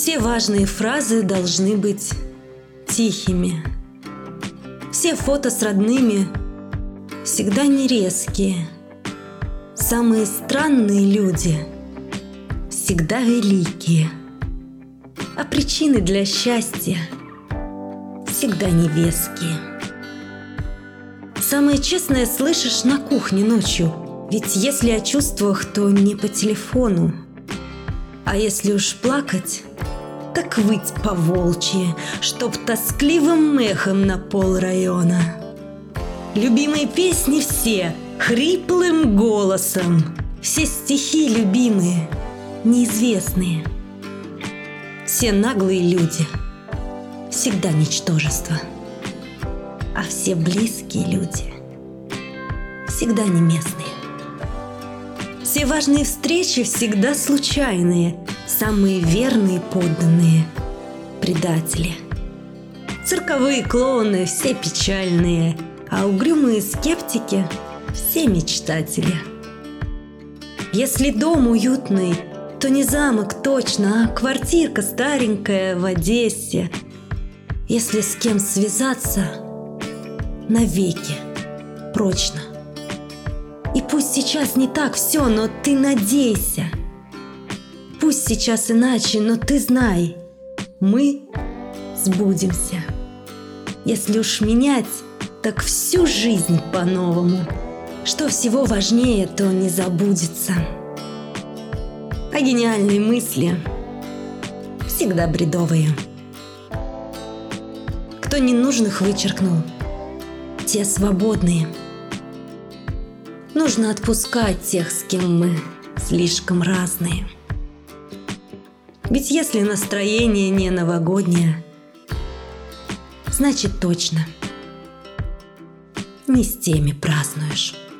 Все важные фразы должны быть тихими. Все фото с родными всегда не резкие. Самые странные люди всегда великие. А причины для счастья всегда невеские. Самое честное слышишь на кухне ночью. Ведь если о чувствах, то не по телефону. А если уж плакать, так выть по-волчьи, чтоб тоскливым эхом на полрайона. Любимые песни все хриплым голосом. Все стихи любимые, неизвестные. Все наглые люди всегда ничтожество. А все близкие люди всегда не местные. Все важные встречи всегда случайные. Самые верные подданные предатели. Цирковые клоуны все печальные, а угрюмые скептики все мечтатели. Если дом уютный, то не замок точно, а квартирка старенькая в Одессе. Если с кем связаться, навеки, прочно. И пусть сейчас не так все, но ты надейся. Пусть сейчас иначе, но ты знай, мы сбудемся. Если уж менять, так всю жизнь по-новому. Что всего важнее, то не забудется. А гениальные мысли всегда бредовые. Кто ненужных вычеркнул, те свободные. Нужно отпускать тех, с кем мы слишком разные. Ведь если настроение не новогоднее, значит точно не с теми празднуешь.